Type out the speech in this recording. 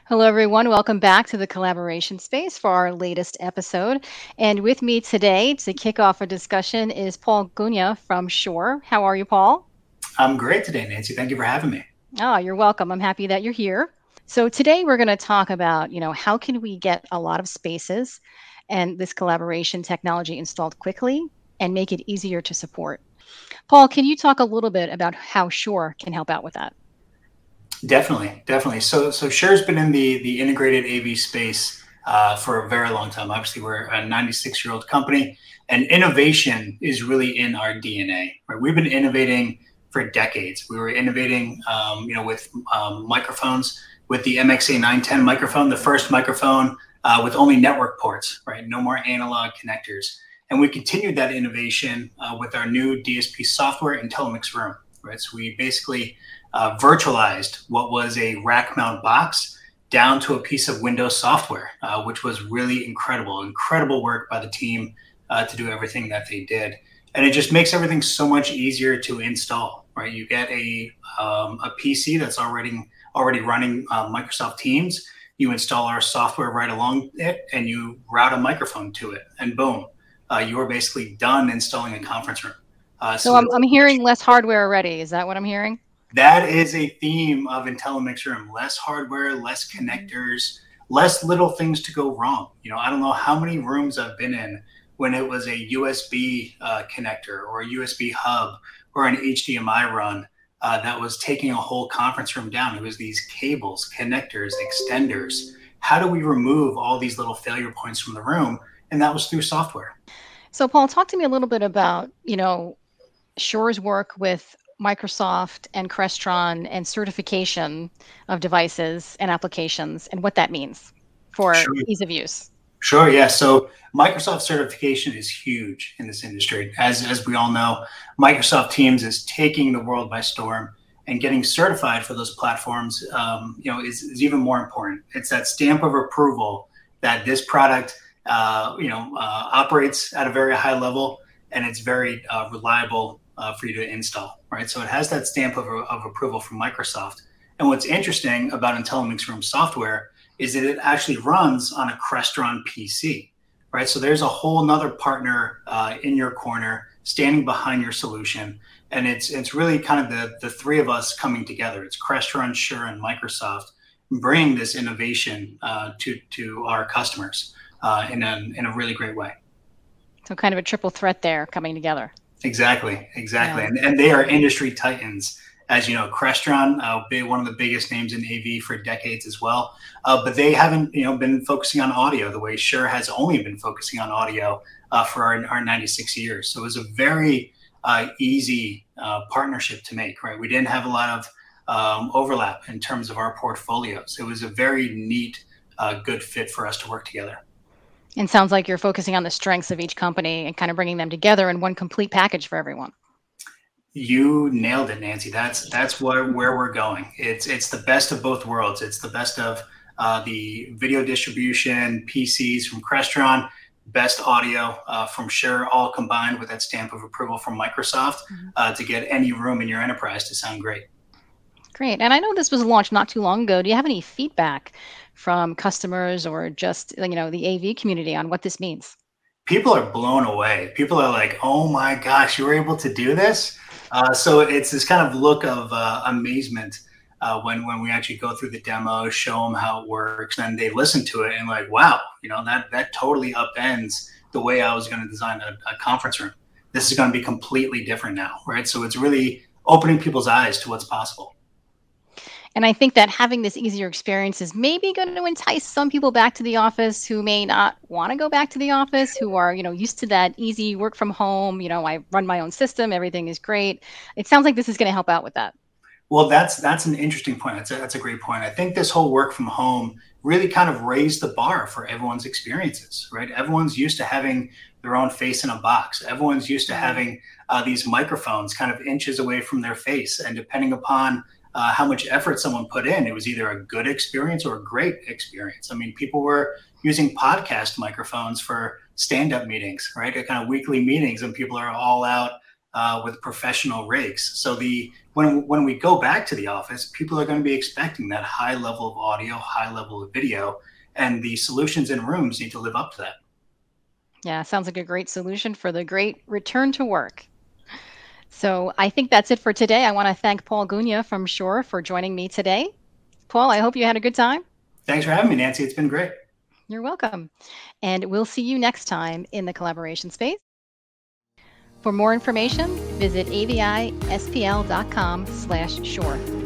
Hello, everyone. Welcome back to the collaboration space for our latest episode. And with me today to kick off a discussion is Paul Gunya from Shore. How are you, Paul? I'm great today, Nancy. Thank you for having me. Oh, you're welcome. I'm happy that you're here. So today we're going to talk about, how can we get a lot of spaces and this collaboration technology installed quickly and make it easier to support. Paul, can you talk a little bit about how Shore can help out with that? Definitely. So Sure's been in the integrated AV space for a very long time. Obviously, we're a 96-year-old company, and innovation is really in our DNA. Right? We've been innovating for decades. We were innovating, with microphones, with the MXA 910 microphone, the first microphone with only network ports, right? No more analog connectors. And we continued that innovation with our new DSP software, IntelliMix Room. Right? So we basically virtualized what was a rack mount box down to a piece of Windows software, which was really incredible work by the team to do everything that they did. And it just makes everything so much easier to install, right? You get a PC that's already running Microsoft Teams. You install our software right along it, and you route a microphone to it, and boom, you are basically done installing a conference room. So So I'm, it's I'm hearing less hardware already. Is that what I'm hearing? That is a theme of IntelliMix Room. Less hardware, less connectors, less little things to go wrong. I don't know how many rooms I've been in when it was a USB connector or a USB hub or an HDMI run that was taking a whole conference room down. It was these cables, connectors, extenders. How do we remove all these little failure points from the room? And that was through software. So, Paul, talk to me a little bit about, Shore's work with Microsoft and Crestron and certification of devices and applications and what that means for Sure. ease of use. Sure, yeah. So Microsoft certification is huge in this industry. As we all know, Microsoft Teams is taking the world by storm, and getting certified for those platforms, is even more important. It's that stamp of approval that this product, operates at a very high level, and it's very reliable for you to install, right? So it has that stamp of approval from Microsoft. And what's interesting about IntelliMix Room software is that it actually runs on a Crestron PC, right? So there's a whole nother partner in your corner standing behind your solution. And it's really kind of the three of us coming together. It's Crestron, Shure, and Microsoft bringing this innovation to our customers in a really great way. So, kind of a triple threat there coming together. Exactly. Yeah. And they are industry titans. As you know, Crestron, one of the biggest names in AV for decades as well. But they haven't, been focusing on audio the way Shure has only been focusing on audio for our 96 years. So it was a very easy partnership to make, right? We didn't have a lot of overlap in terms of our portfolios. It was a very neat, good fit for us to work together. And sounds like you're focusing on the strengths of each company and kind of bringing them together in one complete package for everyone. You nailed it, Nancy. That's where we're going. It's the best of both worlds. It's the best of the video distribution, PCs from Crestron, best audio from Shure, all combined with that stamp of approval from Microsoft to get any room in your enterprise to sound great. Great. And I know this was launched not too long ago. Do you have any feedback from customers or just, the AV community on what this means? People are blown away. People are like, "Oh my gosh, you were able to do this!" So it's this kind of look of amazement when we actually go through the demo, show them how it works, and they listen to it and like, "Wow, that totally upends the way I was going to design a conference room. This is going to be completely different now, right?" So it's really opening people's eyes to what's possible. And I think that having this easier experience is maybe going to entice some people back to the office who may not want to go back to the office, who are, used to that easy work from home. I run my own system, everything is great. It sounds like this is going to help out with that. Well, that's an interesting point. That's a great point. I think this whole work from home really kind of raised the bar for everyone's experiences, right? Everyone's used to having their own face in a box. Everyone's used to having these microphones kind of inches away from their face, and depending upon how much effort someone put in, it was either a good experience or a great experience. I mean, people were using podcast microphones for stand-up meetings, right? Kind of weekly meetings, and people are all out with professional rigs. So when we go back to the office, people are going to be expecting that high level of audio, high level of video, and the solutions in rooms need to live up to that. Yeah, sounds like a great solution for the great return to work. So I think that's it for today. I want to thank Paul Gunya from Shure for joining me today. Paul, I hope you had a good time. Thanks for having me, Nancy. It's been great. You're welcome. And we'll see you next time in the collaboration space. For more information, visit avispl.com/Shure.